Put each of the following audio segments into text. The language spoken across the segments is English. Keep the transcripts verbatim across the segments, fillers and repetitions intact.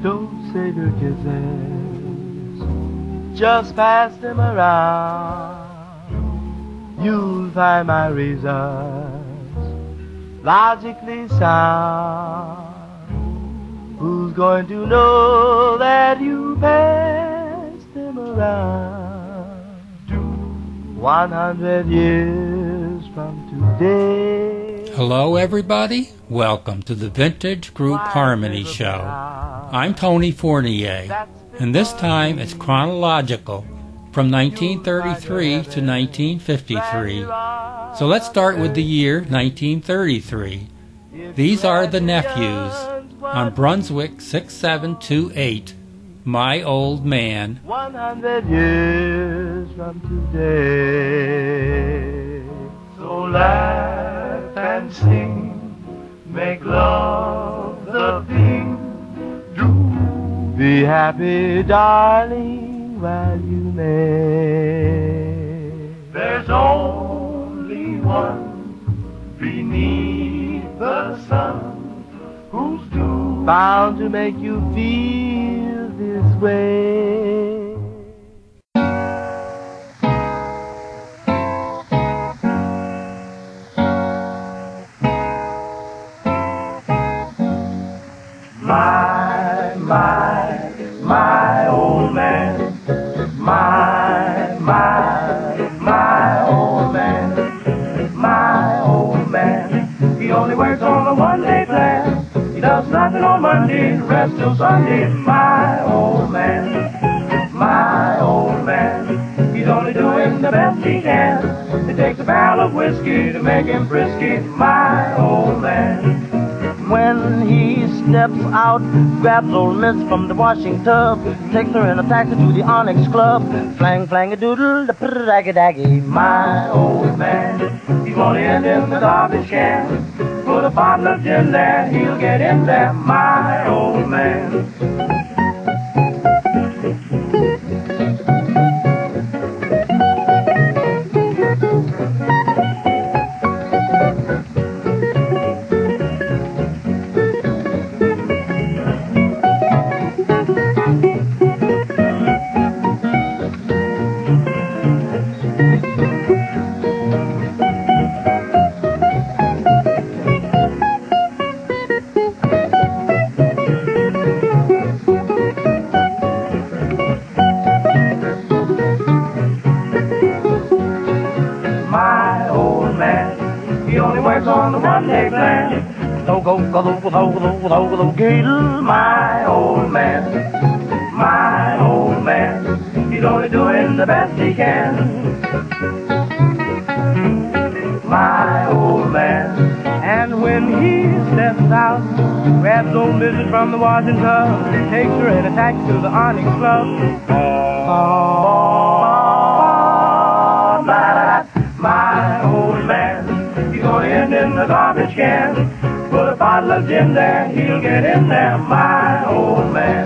Don't save your kisses, just pass them around. You'll find my reasons logically sound. Who's going to know that you passed them around? One hundred years from today. Hello everybody, welcome to the Vintage Group Harmony Show. I'm Tony Fournier, and this time it's chronological from nineteen thirty-three to nineteen fifty-three. So let's start with the year nineteen thirty-three. These are the Nephews on Brunswick six seven two eight, My Old Man. One hundred years from today. So laugh and sing, make love the thing, do. Be happy, darling, while you may. There's only one beneath the sun who's due, bound to make you feel this way. My, my, my old man, my, my, my old man, my old man. He only works on a one-day plan. He does nothing on Monday, rest till Sunday. My old man, my old man. He's only doing the best he can. It takes a barrel of whiskey to make him frisky. My old man. When he steps out, grabs old Miss from the washing tub, takes her in a taxi to the Onyx Club, flang, flang a doodle, the pr-daggy daggy. My old man, he's only in the garbage can. Put a bottle of gin there, he'll get in there. My old man. My old man, my old man, he's only doing the best he can. My old man, and when he steps out, grabs old Missus from the washing tub, takes her in a taxi to the Onyx Club. Oh, my old man, he's only in the garbage can. Put a bottle of gin there, he'll get in there, my old man.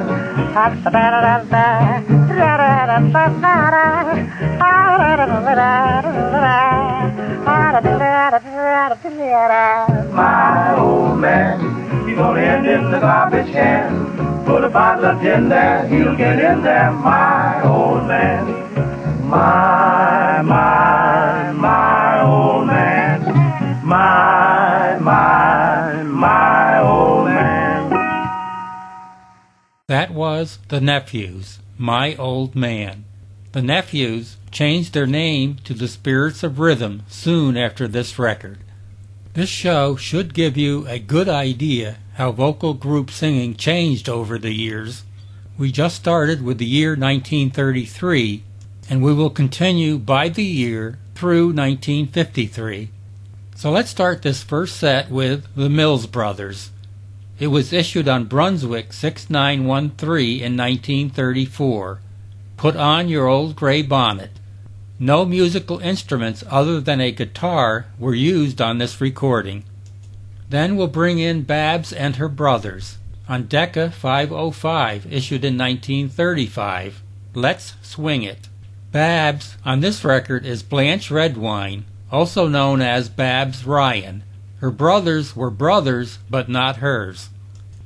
My old man, he's only in the garbage can. Put a bottle of gin there, he'll get in there, my old man. My, my, my old man. My, my, my old man. That was the Nephews, My Old Man. The Nephews changed their name to the Spirits of Rhythm soon after this record. This show should give you a good idea how vocal group singing changed over the years. We just started with the year nineteen thirty-three, and we will continue by the year through nineteen fifty-three. So let's start this first set with the Mills Brothers. It was issued on Brunswick six nine one three in nineteen thirty-four. Put on Your Old Gray Bonnet. No musical instruments other than a guitar were used on this recording. Then we'll bring in Babs and Her Brothers on Decca five oh five, issued in nineteen thirty-five. Let's Swing It. Babs on this record is Blanche Redwine, also known as Babs Ryan. Her brothers were brothers, but not hers.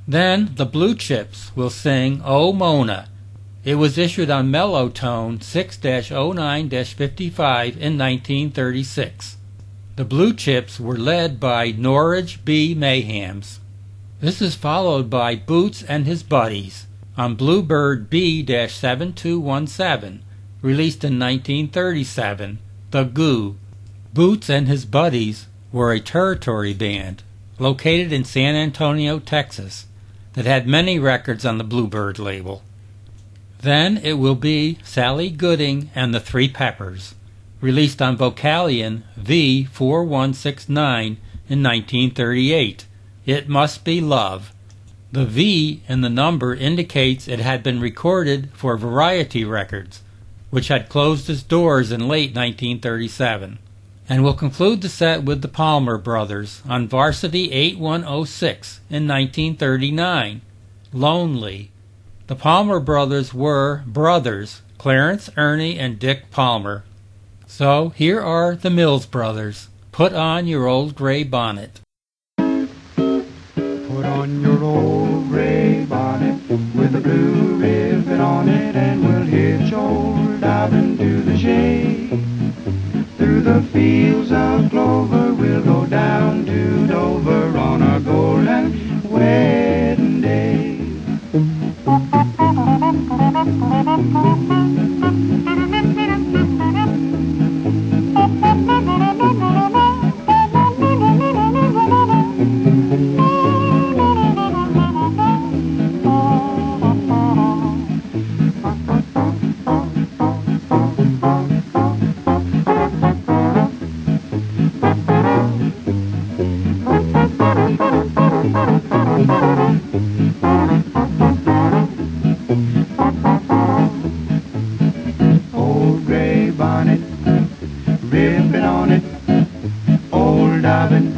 Then the Blue Chips will sing Oh Mona. It was issued on Mellotone six dash oh nine dash fifty-five in nineteen thirty-six. The Blue Chips were led by Norwich B. Mayhams. This is followed by Boots and His Buddies on Bluebird B seven two one seven, released in nineteen thirty-seven, The Goo. Boots and His Buddies were a territory band located in San Antonio, Texas, that had many records on the Bluebird label. Then it will be Sally Gooding and the Three Peppers, released on Vocalion V four one six nine in nineteen thirty-eight. It Must Be Love. The V in the number indicates it had been recorded for Variety Records, which had closed its doors in late nineteen thirty-seven. And we'll conclude the set with the Palmer Brothers on Varsity eight one oh six in nineteen thirty-nine, Lonely. The Palmer Brothers were brothers, Clarence, Ernie, and Dick Palmer. So here are the Mills Brothers. Put on your old gray bonnet. Put on your old gray bonnet with a blue ribbon on it, and we'll hitch old Dobbin to the shade. Through the fields of clover we'll go down to Dover on our golden wedding day. Old gray bonnet, ribbon on it, old Dobbin,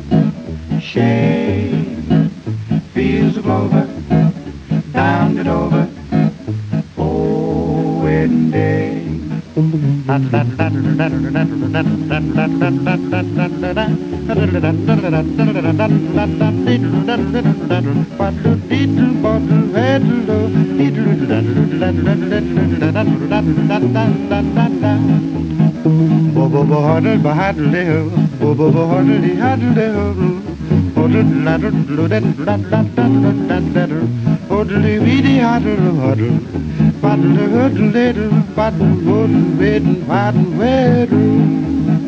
shade, fields of clover, down to Dover, oh, wedding day. Bobo huddle behind the hill, bobo huddle the huddle the hill, huddle ladder, huddle the weedy huddle huddle, paddle huddle little, paddle wood, wedding, paddle wedding.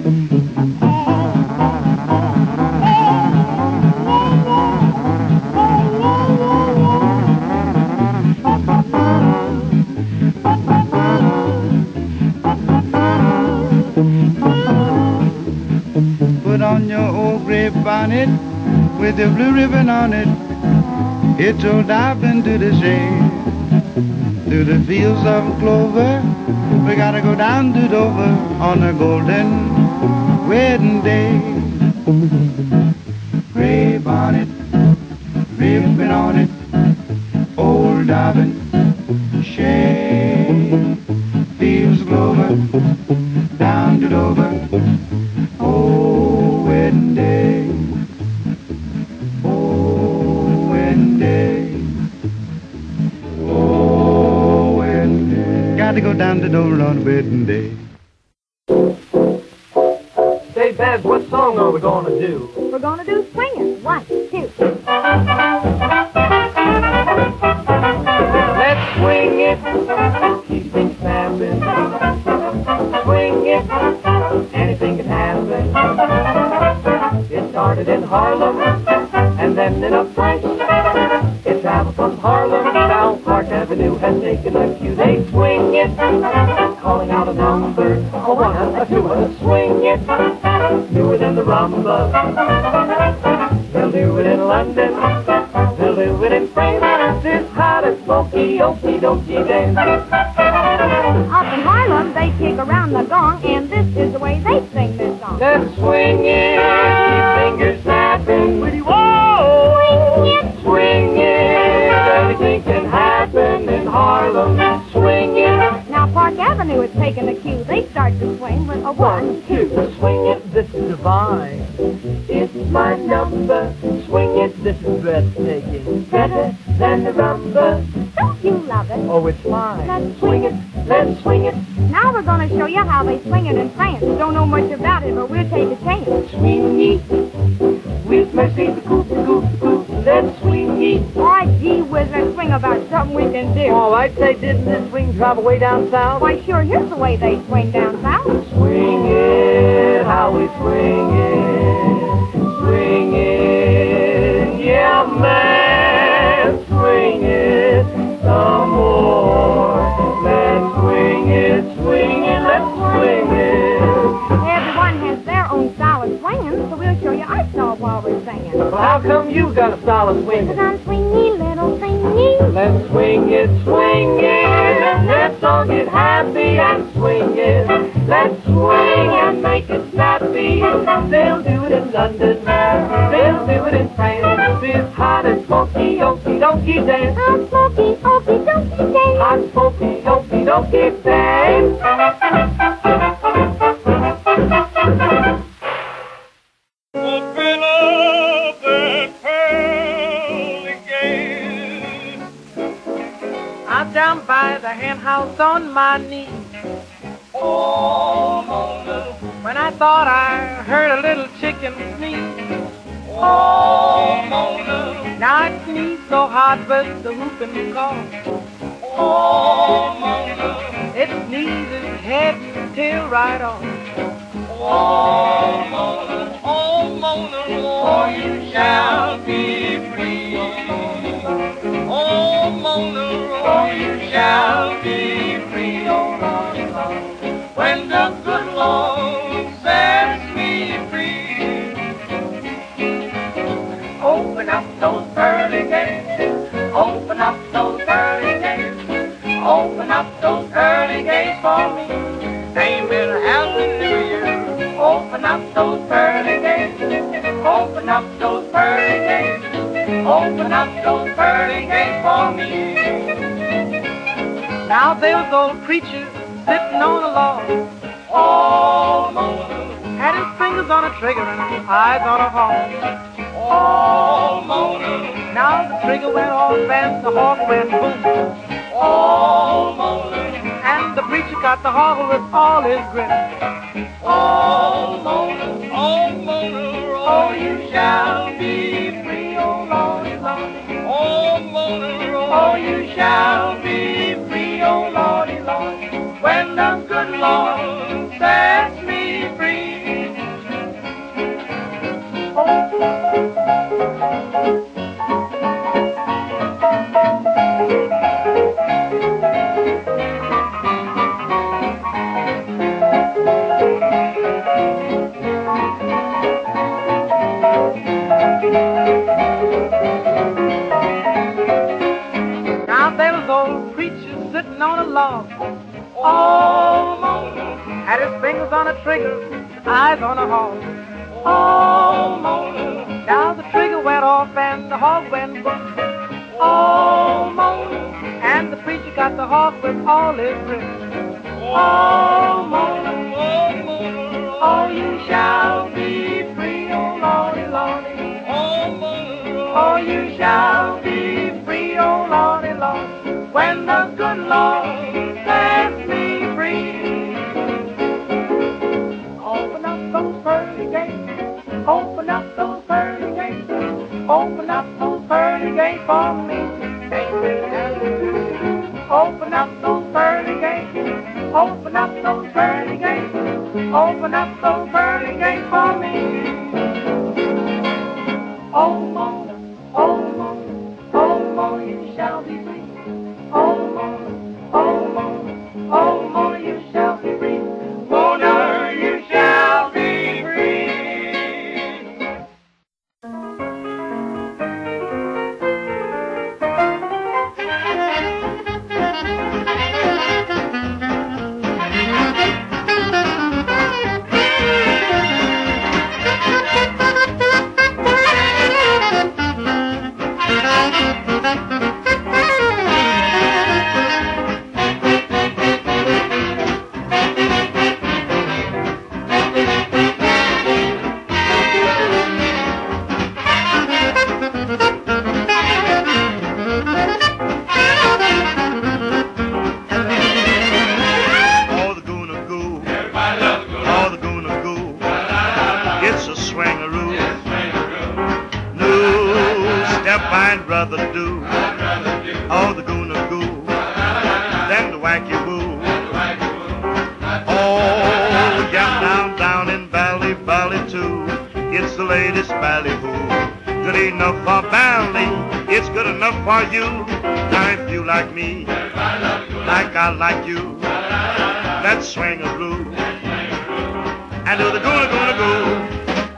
Put on your old gray bonnet with the blue ribbon on it. It's old Dobbin to the shade. Through the fields of clover, we gotta go down to Dover on a golden wedding day. Gray bonnet, ribbon on it, old Dobbin, shade, fields of clover, down to Dover, oh, wedding day, oh, wedding day, oh, wedding day. Got to go down to Dover on a wedding day. Say, Babs, what song are we gonna do? We're gonna do swinging. One, two. Let's swing it, keep things snapping. Swing it, anything can happen. It started in Harlem, and then in a flash, it traveled from Harlem down Park Avenue and taken a cue. They swing it, calling out a number, a one, a two, and a swing it, newer than the rumba. They'll do it in London, they'll do it in France, this hot and smoky, okie dokie dance. Up in Harlem, they kick around the gong, and this is the way they sing this song. Let's swing it, keep fingers snapping. Whoa, swing it, swing it, anything can happen in Harlem. Swing it. Now Park Avenue is taking the cue. They start to swing with a one, two. Swing it, this is divine. It's my number. Swing it, this is breathtaking. Better and the rubber. Don't you love it? Oh, it's fine. Let's Swing it, let's swing it. Now we're going to show you how they swing it in France. Don't know much about it, but we'll take a chance. Swing it with Mercy the coop, the coop, the coop. Let's swing it. Why, gee whiz, let's swing about something we can do. All right, say, didn't this swing travel way down south? Why, sure, here's the way they swing down south. Swing it, how we swing it. Swing it, yeah, man. Swing it some more. Let's swing it, swing it, let's swing it. Everyone has their own style of swinging, so we'll show you our style while we're singing. Well, how come you got a style of swinging? Cause I'm swingy, little swingy. Let's swing it, swing it. Let's all get happy and swing it. Let's swing and make it snappy. They'll do it in London. They'll do it in France. It's hot and smoky, okie dokie dance. I'm smoky, okie dokie day. Hot smoky, okie dokie dance. Open up that pearly gate. I'm down by the hen house on my knees. Oh, Mona. When I thought I heard a little chicken sneeze. Oh, Mona. Now it sneezed so hard but the whooping cough. Oh, Mona. It sneezes head and tail right off. Oh, Mona. Oh, Mona. Oh, you shall be free. Oh, Mona. Oh, you shall be free. Oh, Lord, Lord. When the good Lord sets me free. Open up those pearly gates. Open up those pearly gates. Open up those pearly gates for me. Amen. Hallelujah. Open up those pearly gates. Open up those pearly gates. Open up those pearly gates for me. Now there's old preacher sitting on a log. Oh, Mona. Had his fingers on a trigger and his eyes on a hawk. Oh, Mona. Now the trigger went off and the hawk went boom. Oh, Mona. And the preacher got the hawk with all his grit. Oh, Mona. Oh, Mona. Oh, you shall be free. Oh, Lordy, Lordy. Oh, Mona. Oh, you shall be free. Oh, Lordy, Lordy. When the good Lord sets me free. Now there was old preacher sitting on a log. Oh, Mona. Had his fingers on a trigger, eyes on a hawk. Oh, Mona. Now the trigger went off and the hawk went boom. Oh, Mona. And the preacher got the hawk with all his grit. Oh, Mona. Oh, Mona. Oh, you shall be free, oh Lordy, Lordy. Oh, Mona. Oh, you shall be free, oh Lordy, Lordy. When the good Lord sets me free. Open up those pearly gates. Open up those pearly gates. Open up those pearly gates for me. Amen, hallelujah. Open up those pearly gates. Open up those pearly gates. Open up those pearly gates for me. Oh, Mona, oh, Mona, oh, Mona, you shall be free. Oh, Mona, oh, Mona, oh, Mona, you shall be free. Mona, you shall be free. Oh, the Goo Goo, then the Wacky Woo. Oh, yeah, down, down in Valley, Valley too. It's the latest ballyhoo. Good enough for Valley, it's good enough for you. Now if you like me, like I like you, let's swing a blue and do the Goo Goo Goo.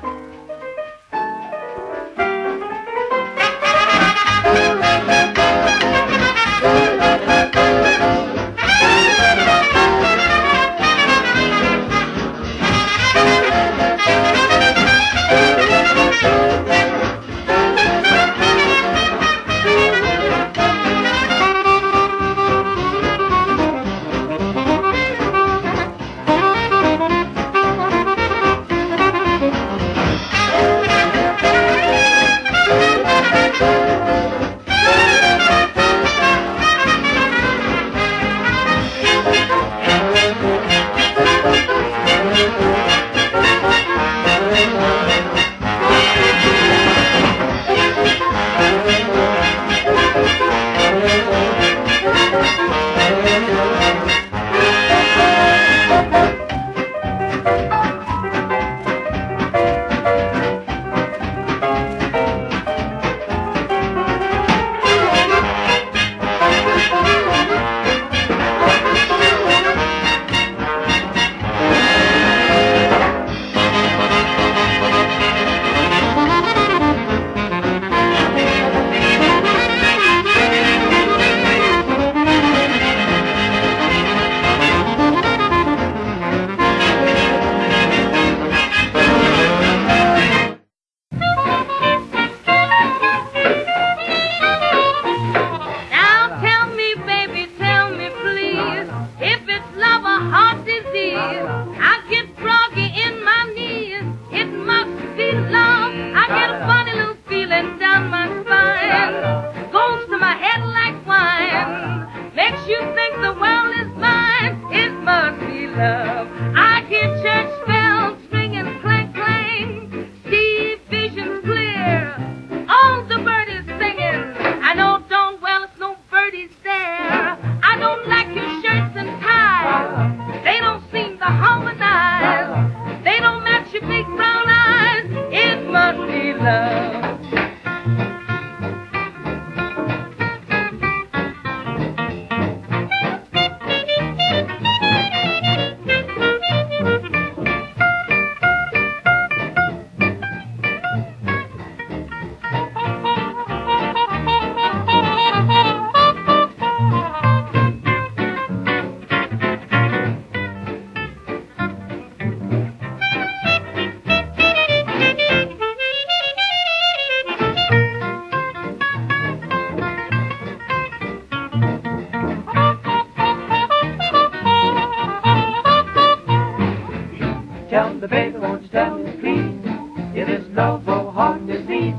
Tell me, baby, won't you tell me, please, if this love or heart disease,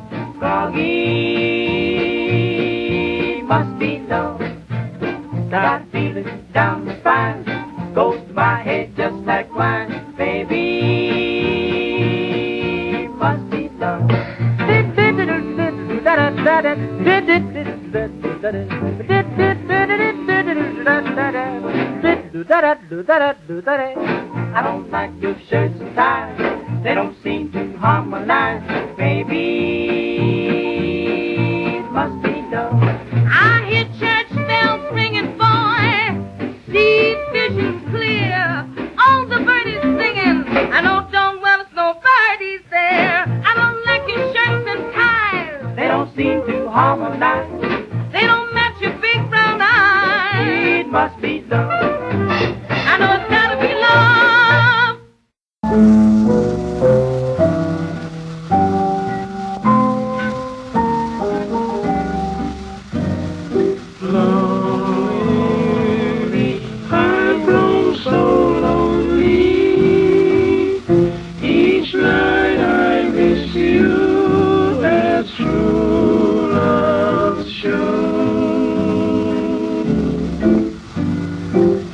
groggy must be love. That I feel it down the spine, goes to my head just like wine, baby, must be love. I don't like your shirts and ties, they don't seem to harmonize, baby, it must be love. I hear church bells ringing, boy, see visions clear, all the birdies singing, I know darn well it's no birdies there. I don't like your shirts and ties, They don't seem to harmonize, they don't match your big brown eyes. it must be love. I know it's gotta be love. Lonely, I've grown so lonely. Each night I miss you. That's true love's show.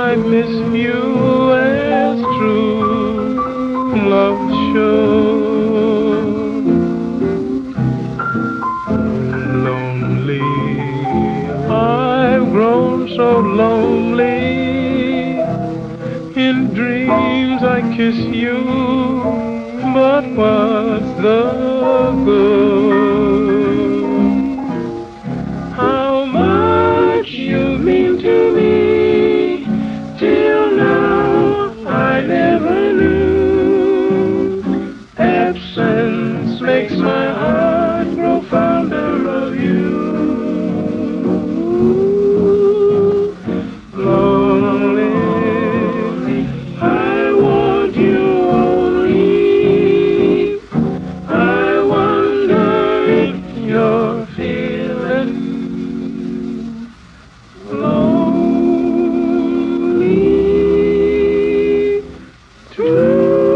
I miss you as true love shows. Lonely, I've grown so lonely. In dreams I kiss you, but what's the good? How much you mean to me, till now I never knew. Absence makes my heart grow fonder of you. Lonely, I want you only. I wonder if you're feeling lonely too.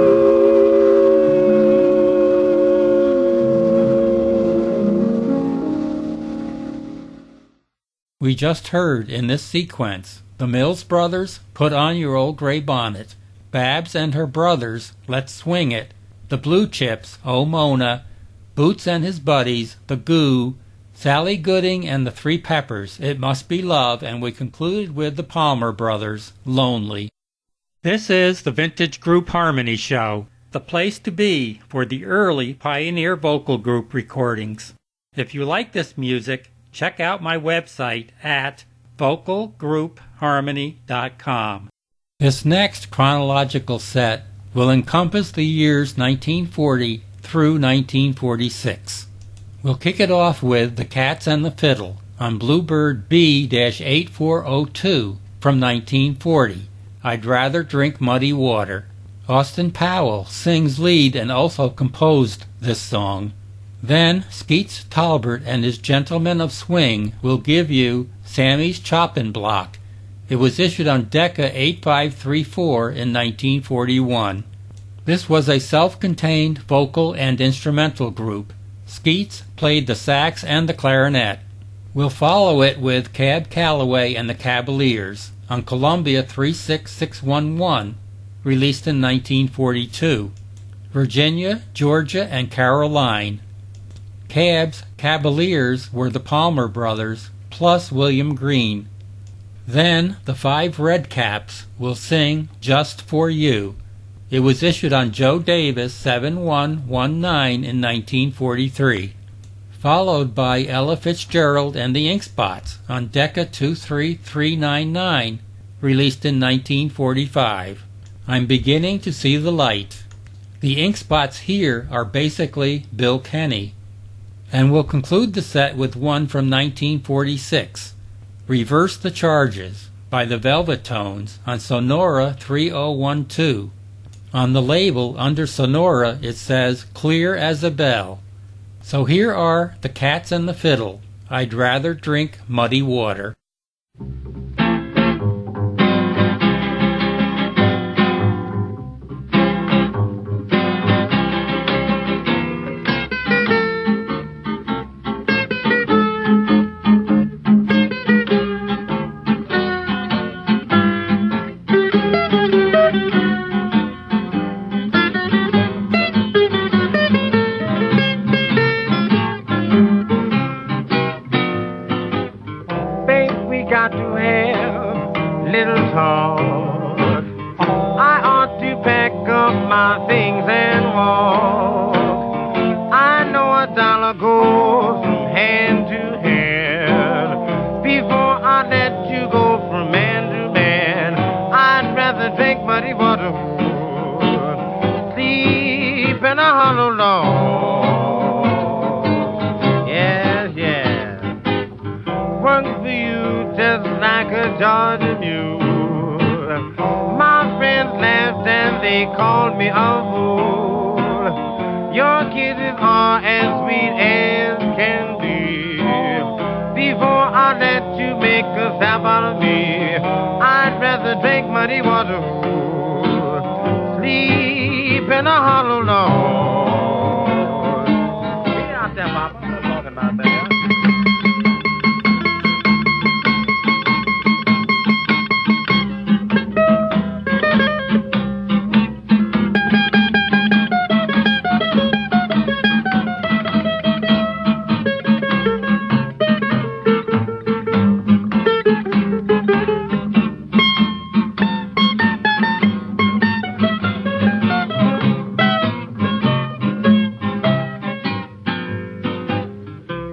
We just heard in this sequence the Mills Brothers, Put On Your Old Gray Bonnet, Babs and Her Brothers, Let's Swing It, the Blue Chips, Oh Mona, Boots and His Buddies, The Goo, Sally Gooding and the Three Peppers, It Must Be Love, and we concluded with the Palmer Brothers, Lonely. This is the Vintage Group Harmony Show, the place to be for the early Pioneer Vocal Group recordings. If you like this music, check out my website at vocal group harmony dot com. This next chronological set will encompass the years nineteen forty through nineteen forty-six. We'll kick it off with The Cats and the Fiddle on Bluebird B eighty-four oh two from nineteen forty, I'd Rather Drink Muddy Water. Austin Powell sings lead and also composed this song. Then Skeets Talbert and his Gentlemen of Swing will give you Sammy's Choppin' Block. It was issued on Decca eighty-five thirty-four in nineteen forty-one. This was a self-contained vocal and instrumental group. Skeets played the sax and the clarinet. We'll follow it with Cab Calloway and the Cavaliers on Columbia three six six one one, released in nineteen forty-two. Virginia, Georgia, and Caroline. Cab's Cavaliers were the Palmer Brothers, plus William Green. Then the Five Redcaps will sing Just For You. It was issued on Joe Davis seven one one nine in nineteen forty-three. Followed by Ella Fitzgerald and the Ink Spots on Decca two three three nine nine, released in nineteen forty-five. I'm Beginning to See the Light. The Ink Spots here are basically Bill Kenny. And we'll conclude the set with one from nineteen forty-six, Reverse the Charges, by the Velvet Tones on Sonora three oh one two. On the label under Sonora it says Clear as a Bell. So here are The Cats and the Fiddle, I'd Rather Drink Muddy Water.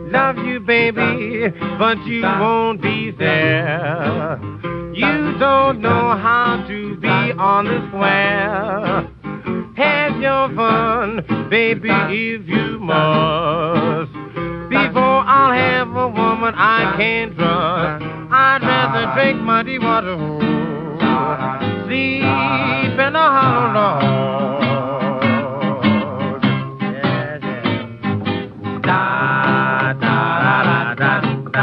love you, baby, but you won't be there. You don't know how to be on the square. Have your fun, baby, if you must. Before I'll have a woman I can't trust, I'd rather drink muddy water, sleep in a hollow log. Yeah, yeah. Da, da, da, da, da.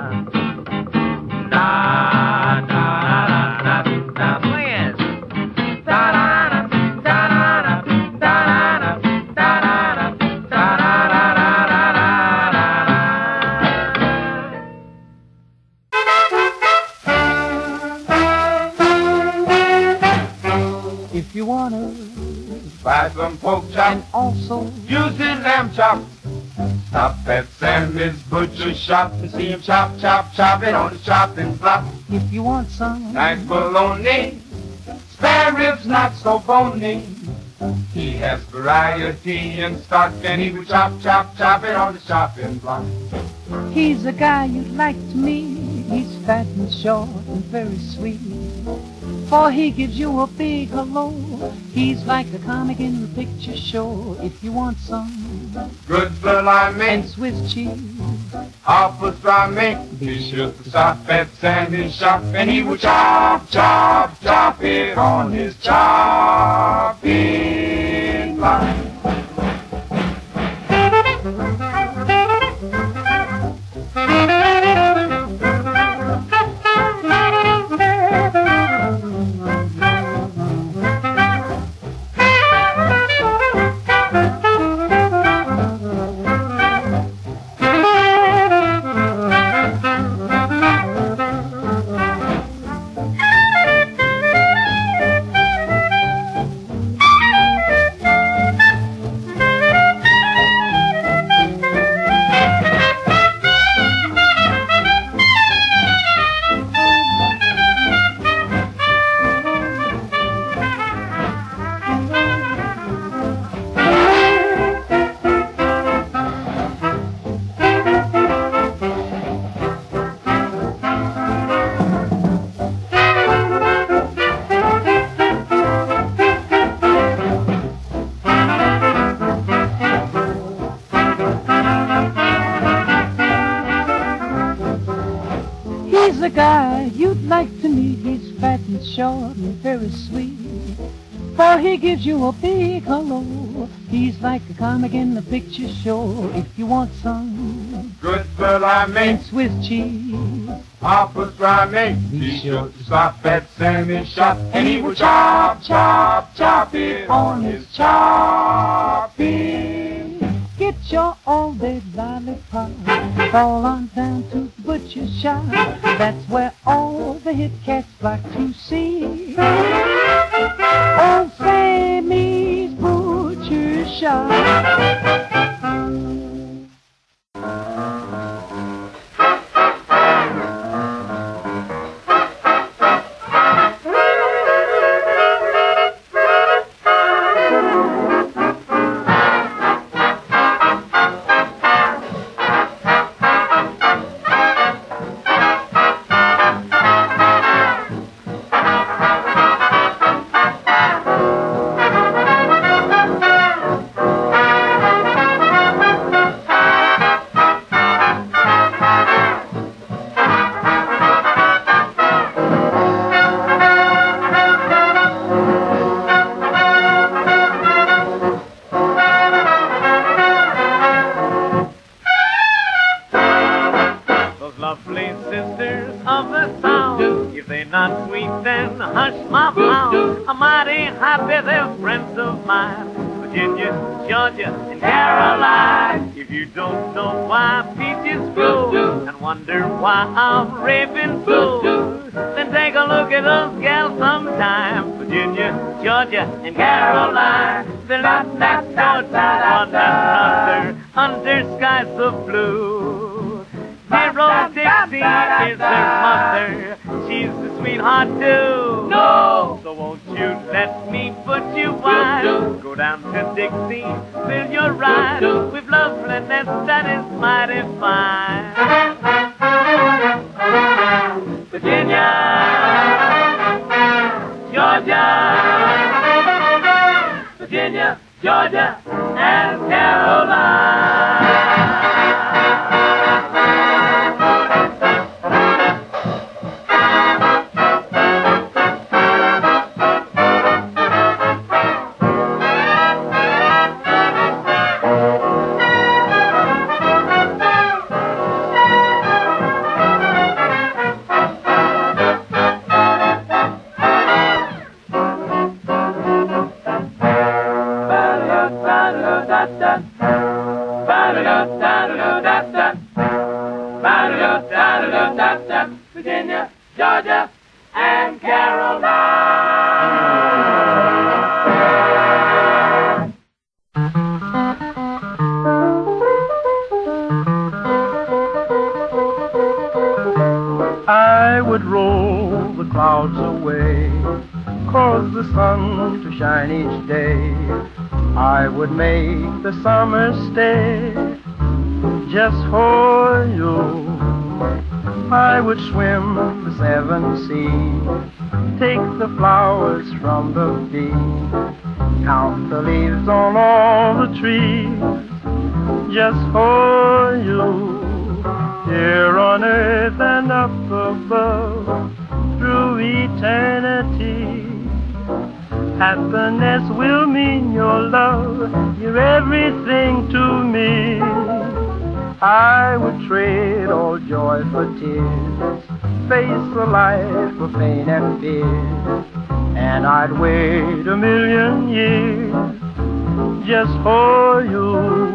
Da, da, da, da, da. Sing it. Da, da, da, da, da, da, da, da, da, If you wanna Buy some pork chop, and also use the lamb chop. Stop at Sammy's butcher shop and see him chop, chop, chop it on the chopping block. if you want some Nice bologna, spare ribs not so bony. He has variety in stock and he will chop, chop, chop it on the chopping block. he's a guy you'd like to meet. He's fat and short and very sweet, for he gives you a big hello. He's like a comic in the picture show. If you want some Good salami, and Swiss cheese, half pastrami, be sure to stop at Sammy's shop and he will chop, chop, chop it on his chopping block. he's a guy you'd like to meet. He's fat and short and very sweet, for he gives you a big hello. He's like a comic in the picture show. If you want some Good salami, and Swiss cheese, half pastrami, be sure to stop at Sammy's shop and he will chop, chop, chop it on his chopping. get your all-day lollipop. Fall on down to the butcher shop. That's where all the hit cats flock to see. Old Sammy's butcher shop. Lovely sisters of the South, if they're not sweet, then hush my mouth. I'm mighty happy they're friends of mine. Virginia, Georgia, and Caroline. If you don't know why peaches grow and wonder why I'm raving so, then take a look at those gals sometime. Virginia, Georgia, and Caroline. They're not that under, under, under skies of blue. Dear old Dixie is their mother. She's the sweetheart too. no. So won't you let me put you wise? Go down to Dixie, fill your ride with loveliness that is mighty fine. Virginia, Georgia, Virginia, Georgia, and Caroline. Virginia, Georgia, and Caroline. I would roll the clouds away, cause the sun to shine each day. I would make the summer stay just for you. I would swim the seven seas, take the flowers from the bee, count the leaves on all the trees, just for you. Here on earth and up above, through eternity, happiness will mean your love. You're everything to me. I would trade all joy for tears, face the life for pain and fear, and I'd wait a million years just for you.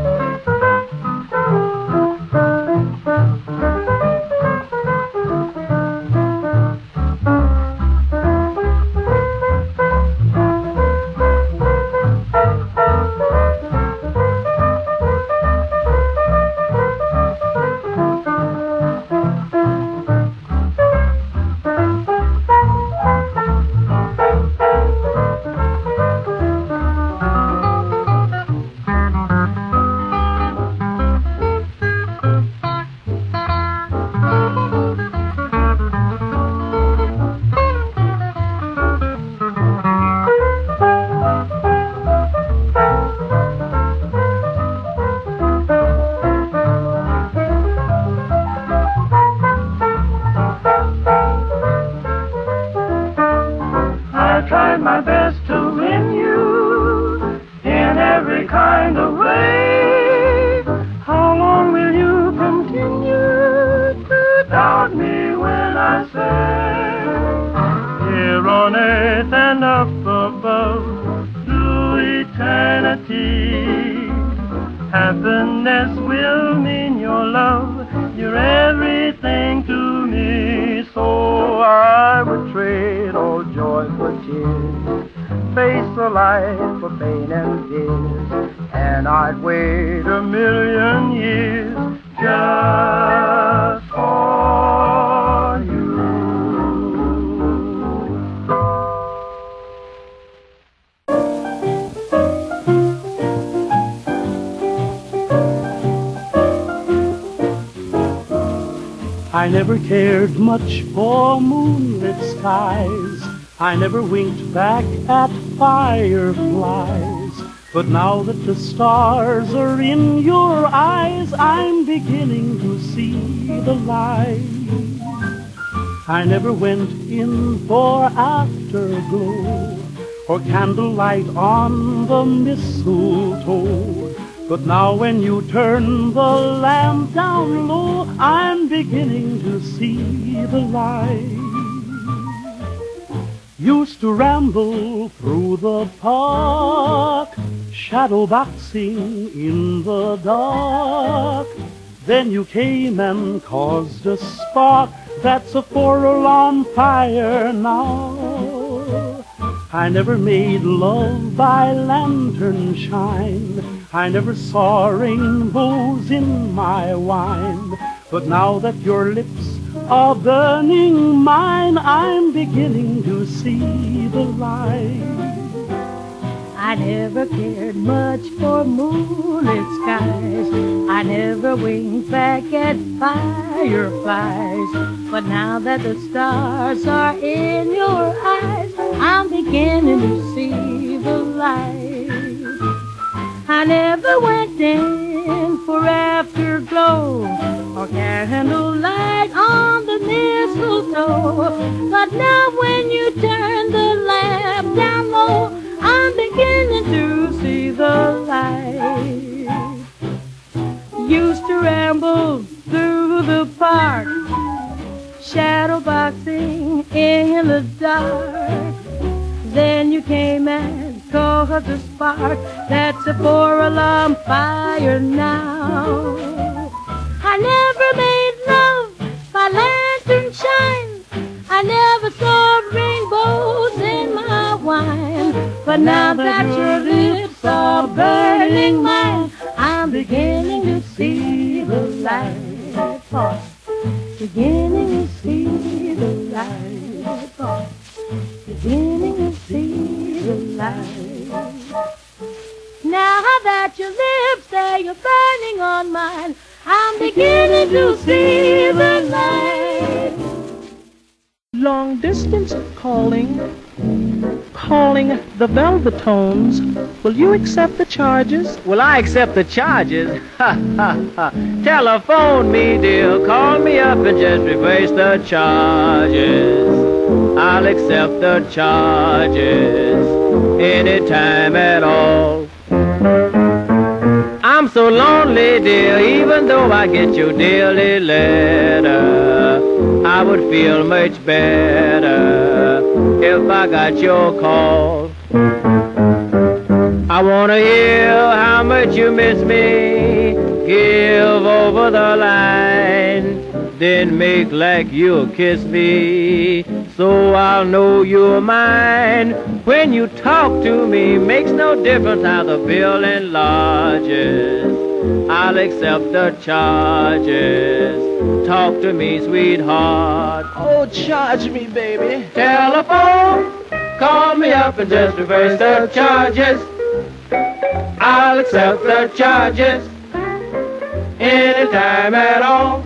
My best to win you in every kind of way. How long will you continue to doubt me when I say, here on earth and up above, through eternity, happiness will mean your love. You're everything to me. So I would trade all joy for tears, face the life for pain and fears, and I'd wait a million years just for you. I never cared much for moonlit skies, I never winked back at fireflies, but now that the stars are in your eyes, I'm beginning to see the light. I never went in for afterglow or candlelight on the mistletoe, but now when you turn the lamp down low, I'm beginning to see the light. Used to ramble through the park, shadow boxing in the dark. Then you came and caused a spark that's a four-alarm fire now. I never made love by lantern shine, I never saw rainbows in my wine, but now that your lips are burning mine. I'm beginning to see the light. I never cared much for moonlit skies. I never winked back at fireflies. But now that the stars are in your eyes, I'm beginning to see the light. I never went in for afterglow or candlelight on the mistletoe. But now when you turn the lamp down low, I'm beginning to see the light. Used to ramble through the park, shadow boxing in the dark. Then you came and caused a spark that's a four-alarm fire now. I never made love by lantern shine. I never saw rainbows in my wine. But now that your lips are burning mine, I'm beginning to see the light. Oh, beginning to see the light. Oh, beginning to see the light. Now that your lips they are burning on mine, I'm beginning to see the light. Long distance calling, calling the Velvetones. Will you accept the charges? Will I accept the charges? Ha, ha, ha. Telephone me, dear. Call me up and just reverse the charges. I'll accept the charges anytime at all. I'm so lonely, dear, even though I get your daily letter. I would feel much better if I got your call. I wanna hear how much you miss me. Give over the line, then make like you'll kiss me, so I'll know you're mine. When you talk to me, makes no difference how the bill enlarges. I'll accept the charges. Talk to me, sweetheart. Oh, charge me, baby. Telephone, call me up and just reverse the charges. I'll accept the charges anytime at all.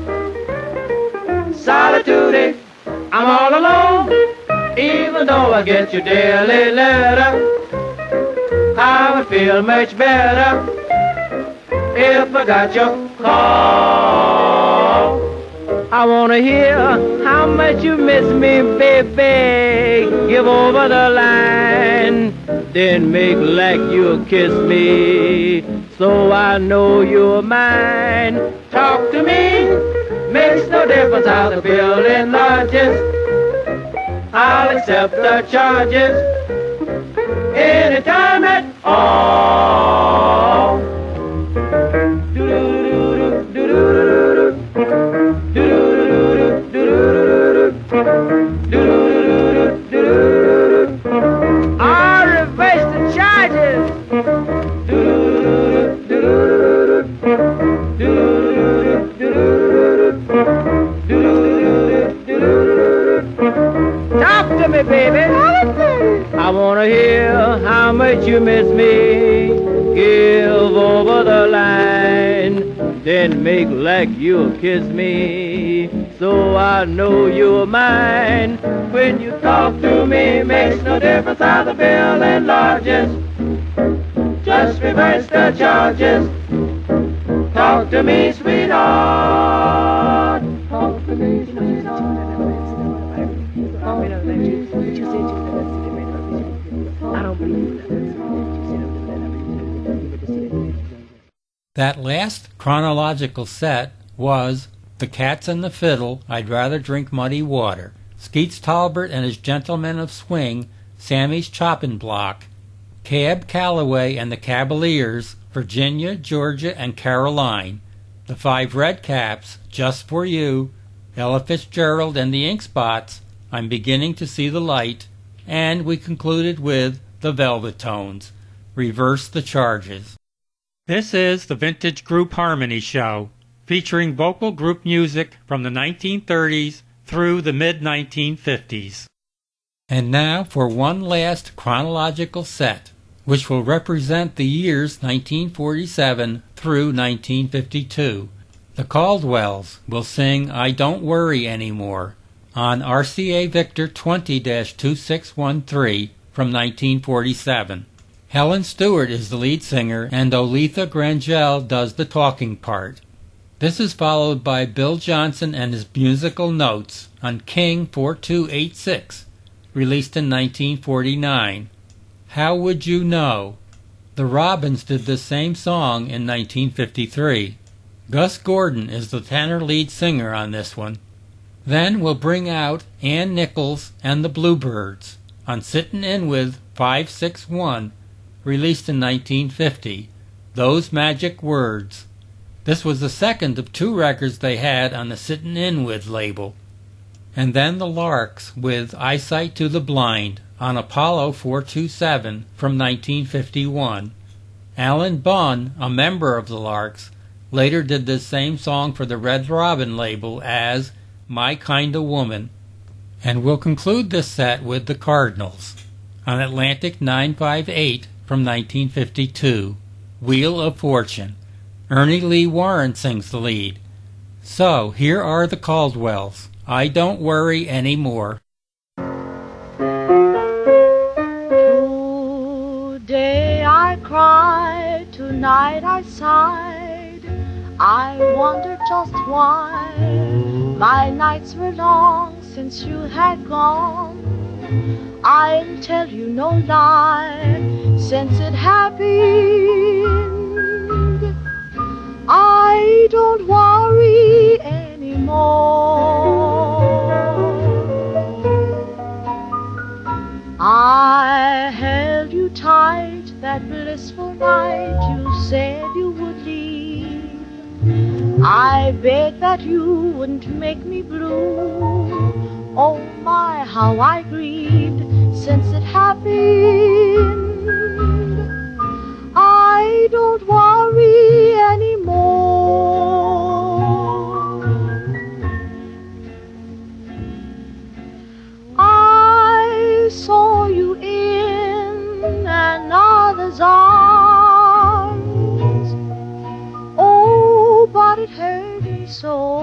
Solitude, I'm all alone. Even though I get your daily letter, I would feel much better if I got your call. I wanna hear how much you miss me, baby. Give over the line, then make like you'll kiss me, so I know you're mine. Talk to me, makes no difference how the bill enlarges. I'll accept the charges anytime at all. I'll reverse the charges. Talk to me, baby. I wanna hear how much you miss me. Give over the line, then make like you'll kiss me, so I know you're mine. When you talk to me, makes no difference how the bill enlarges. Just reverse the charges. Talk to me, sweetheart. Talk to me, sweetheart. I don't believe That last chronological set was The Cats and the Fiddle, I'd Rather Drink Muddy Water, Skeets Talbert and His Gentlemen of Swing, Sammy's Choppin' Block, Cab Calloway and the Cavaliers, Virginia, Georgia, and Caroline, The Five Red Caps, Just For You, Ella Fitzgerald and the Ink Spots, I'm Beginning to See the Light, and we concluded with The Velvetones, Reverse the Charges. This is the Vintage Group Harmony Show, featuring vocal group music from the nineteen thirties, through the mid nineteen fifties. And now for one last chronological set, which will represent the years nineteen forty-seven through nineteen fifty-two. The Caldwells will sing I Don't Worry Anymore on R C A Victor twenty dash two six one three from nineteen forty-seven. Helen Stewart is the lead singer and Oletha Grangel does the talking part. This is followed by Bill Johnson and his musical notes on King four two eight six, released in nineteen forty-nine. How Would You Know? The Robins did the same song in nineteen fifty-three. Gus Gordon is the tenor lead singer on this one. Then we'll bring out Ann Nichols and the Bluebirds on Sittin' In With five six one, released in nineteen fifty, Those Magic Words. This was the second of two records they had on the Sittin' In With label. And then the Larks with Eyesight to the Blind on Apollo four two seven from nineteen fifty-one. Alan Bunn, a member of the Larks, later did this same song for the Red Robin label as My Kinda Woman. And we'll conclude this set with the Cardinals on Atlantic nine five eight from nineteen fifty-two, Wheel of Fortune. Ernie Lee Warren sings the lead. So here are the Caldwells, I Don't Worry Anymore. Today I cried, tonight I sighed. I wondered just why my nights were long since you had gone. I'll tell you no lie, since it happened, I don't worry anymore. I held you tight that blissful night you said you would leave. I begged that you wouldn't make me blue. Oh my, how I grieved since it happened. I don't worry anymore. I saw you in another's arms. Oh, but it hurt me so.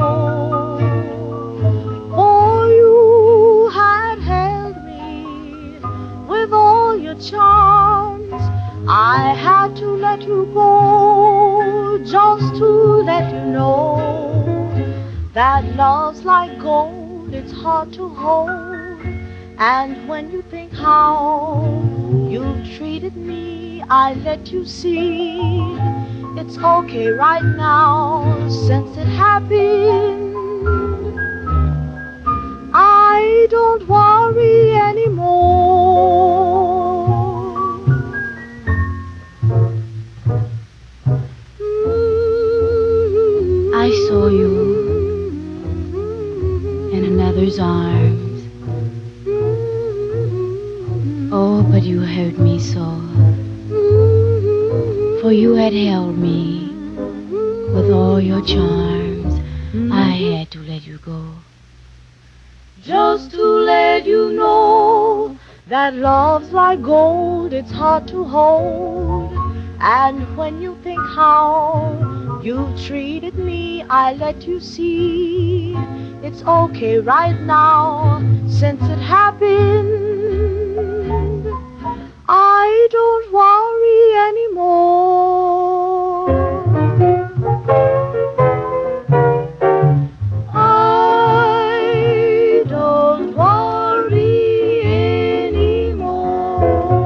For you had held me with all your charms. I had to let you go just to let you know that love's like gold, it's hard to hold. And when you think how you've treated me, I let you see it's okay right now since it happened. I don't worry anymore. I saw you in another's arms. Oh, but you hurt me so. For you had held me with all your charms. I had to let you go. Just to let you know that love's like gold, it's hard to hold. And when you think how you've treated me, I let you see it's okay right now since it happened. I don't worry anymore. I don't worry anymore.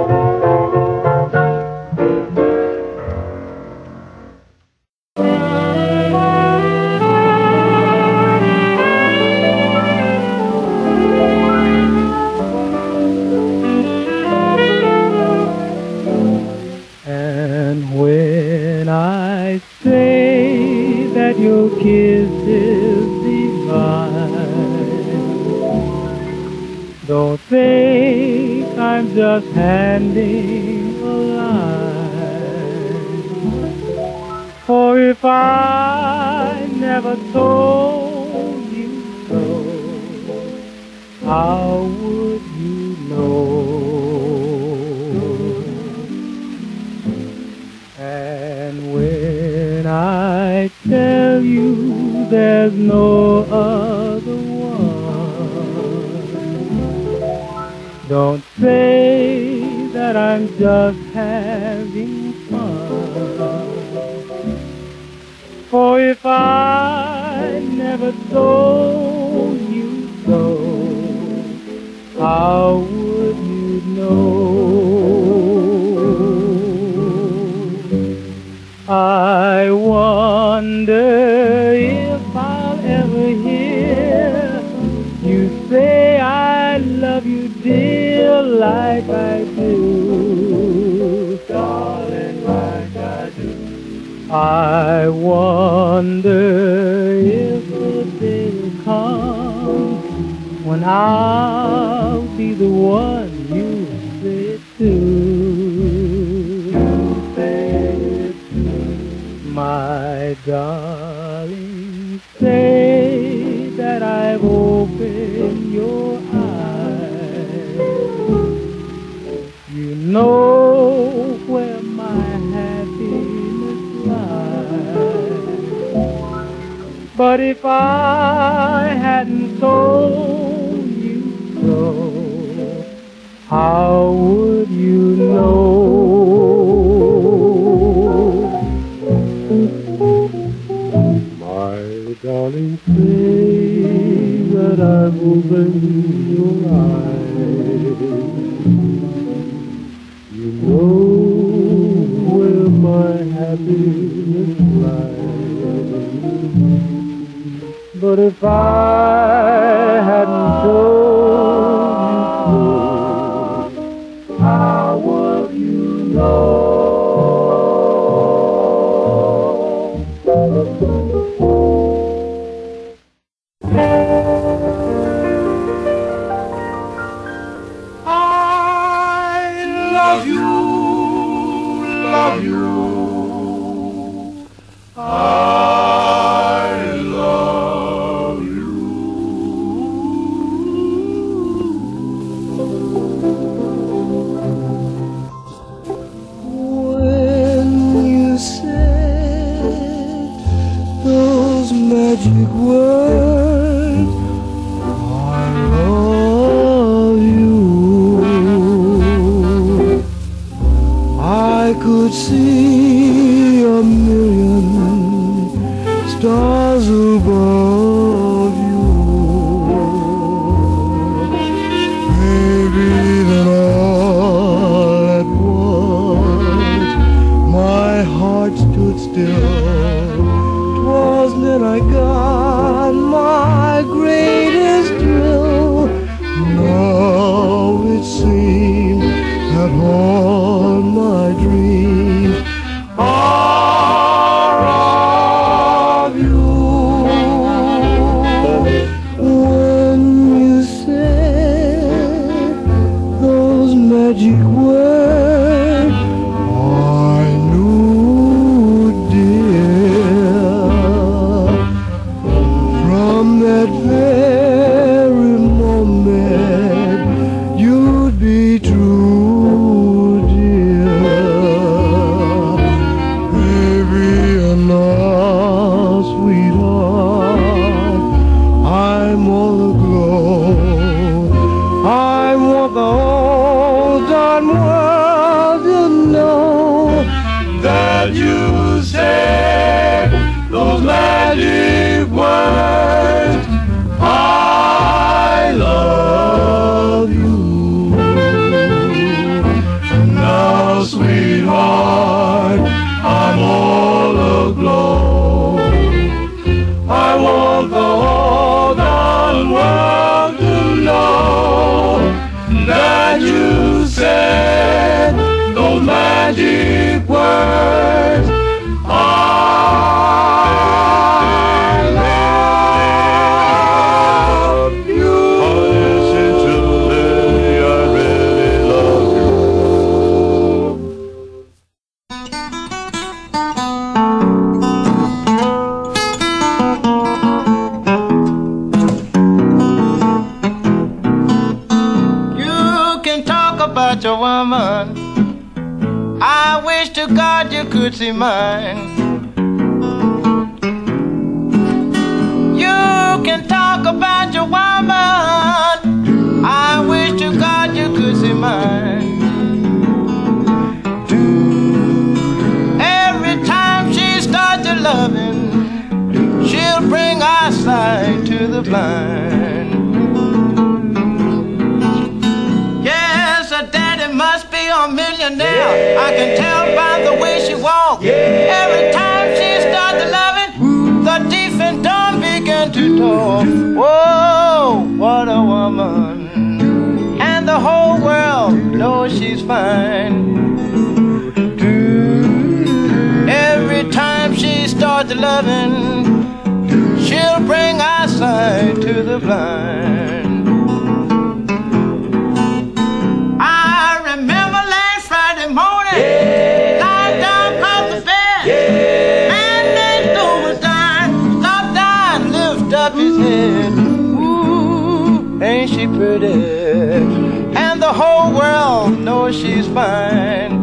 Your kiss is divine. Don't think I'm just handing a line. For if I never told you so, how would you know? And when I tell you there's no other one, don't say that I'm just having fun. For if I never told you so, how would you know? I wonder if I'll ever hear you say I love you, dear, like I do, darling, like I do. I wonder if the day will come when I'll be the one you say to. You say to my darling, say that I've opened your eyes. You know where my happiness lies. But if I hadn't told you so, how would you know? My darling, say that I've opened your eyes. You know where my happiness lies. But if I hadn't told you so, how would you know? a woman. I wish to God you could see mine. You can talk about your woman. I wish to God you could see mine. Every time she starts to loving, she'll bring eyesight to the blind. Yes, her daddy must be a millionaire. Yeah. I can tell by the way she walks. Yeah. Every time she starts to loving, the deaf and dumb begin to talk. Whoa, what a woman. And the whole world knows she's fine. Every time she starts loving, she'll bring eyesight to the blind. I remember last Friday morning, yeah, lying down across the bed, yeah, man next door was dying, stopped down, lift up his head. Ooh, ain't she pretty? And the whole world knows she's fine.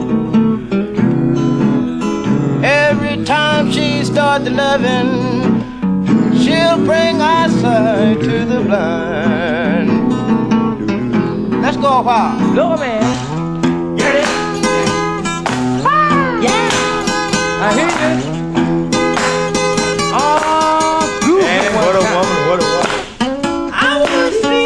Every time she starts loving, she'll bring eyesight to the blind. Let's go a while. Look, man. Get it? Yeah. I hear you. Oh, good. Man, what a woman, what a woman. I want to see.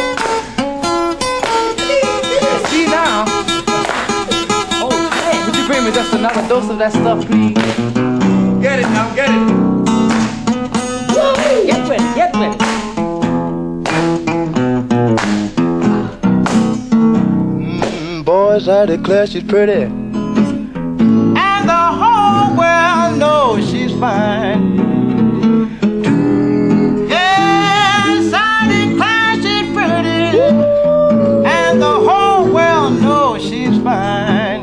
See now. Oh, man. Would you bring me just another dose of that stuff, please? Get it now, get it. Get with it, get with it. Mm, boys, I declare she's pretty, and the whole world knows she's fine. Yes, I declare she's pretty, and the whole world knows she's fine.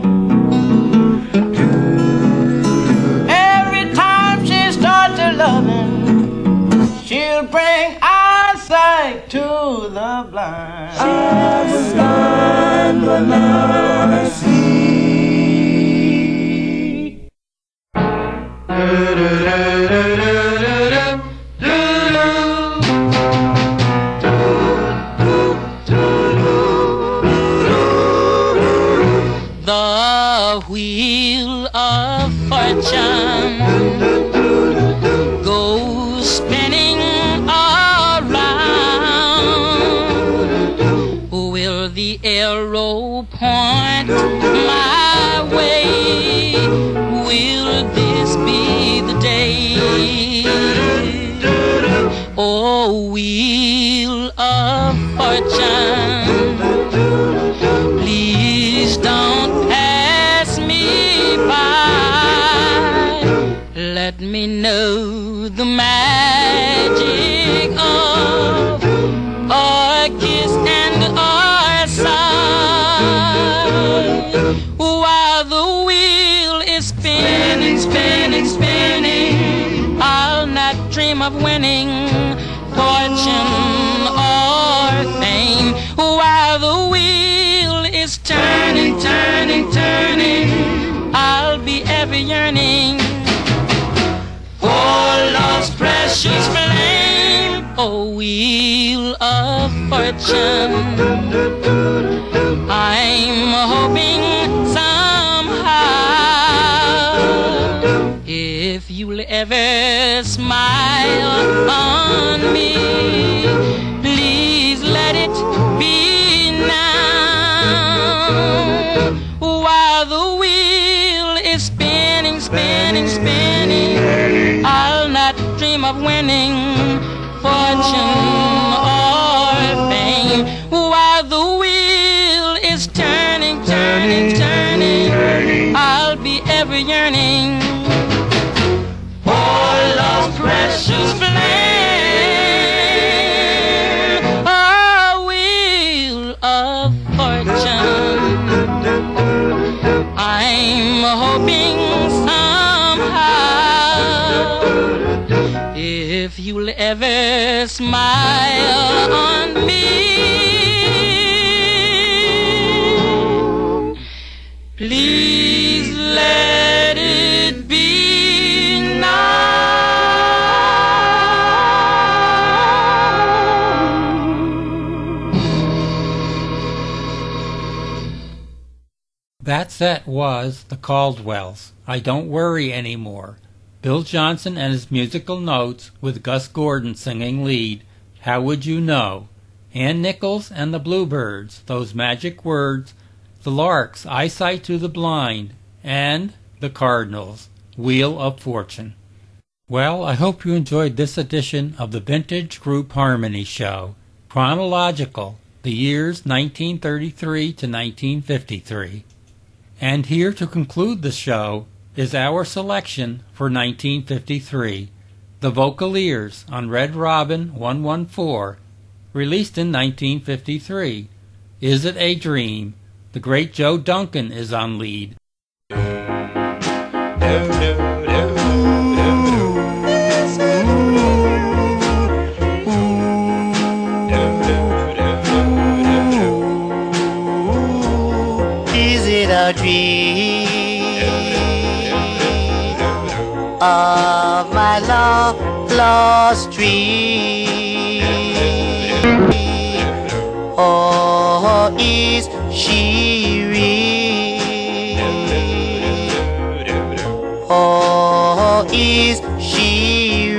Every time she starts to loving, she'll bring eyesight to the blind. I was blind, but now I see. The wheel of fortune goes spinning around. Will the arrow point my way? Will this be the day? Oh, wheel of fortune, please don't pass me by. Let me know the magic of a kiss and a sigh. While the wheel is spinning, spinning, spinning, I'll not dream of winning fortune or fame. While the wheel is turning, turning, turning, I'll be ever yearning for love's precious flame. Oh, wheel of fortune, I'm hoping somehow, if you'll ever smile on me, please let it be now. While the wheel is spinning, spinning, spinning, I'll not dream of winning fortune or fame. While the wheel is turning, turning, turning, I'll be ever yearning for love's precious flame. A wheel of fortune, I'm hoping somehow, if you'll ever smile on me, Please let it be now. That set was The Caldwells, I Don't Worry Anymore. Bill Johnson and his musical notes with Gus Gordon singing lead, How Would You Know? Ann Nichols and the Bluebirds, Those Magic Words, The Larks, Eyesight to the Blind, and The Cardinals, Wheel of Fortune. Well, I hope you enjoyed this edition of the Vintage Group Harmony Show, chronological, the years nineteen thirty-three to nineteen fifty-three. And here to conclude the show is our selection for nineteen fifty-three, The Vocaliers on Red Robin one one four, released in nineteen fifty-three. Is It a Dream? The great Joe Duncan is on lead. Is it a dream of my long lost dream? Or is she real? Or is she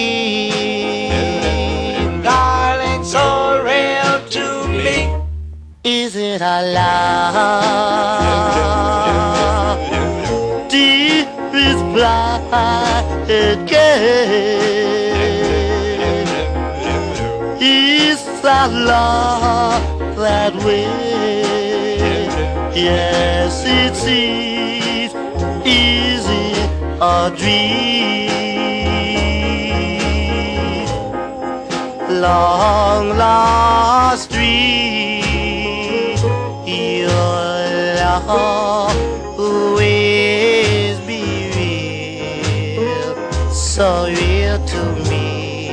real? Darling, so real to me. Is it a love? Deep is blind again. Is that love that way? Yes, it is. Is it a dream? Long lost dream. Your love always be real, so real to me.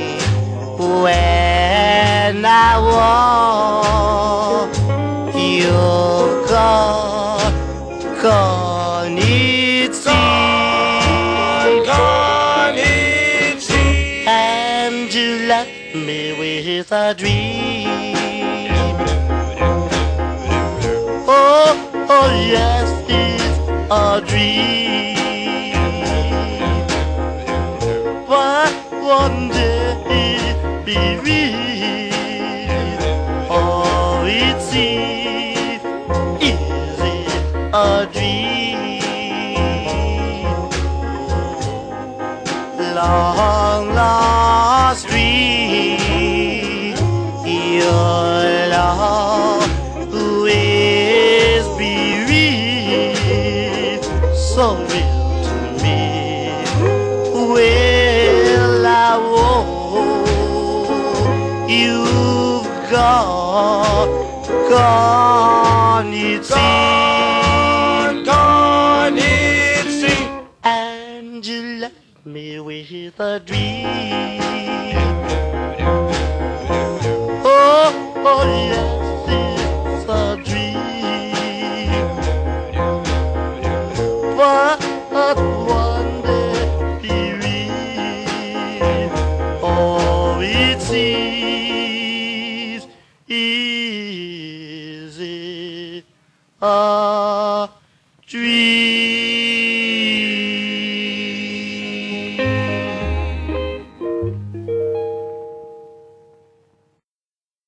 When I walk, you're gone, gone it seems, gone it seems, and you left me with a dream. Oh, oh yes, it's a dream, but one day it'll be real. Oh, it seems, is it a dream? Long lost dream, your love always be real, so real to me. Well, I won't. You've gone, gone it seems, gone it seems, and you left me with a dream. Oh, oh yes, it's a dream, but one day be real. Oh, it seems, is it a dream?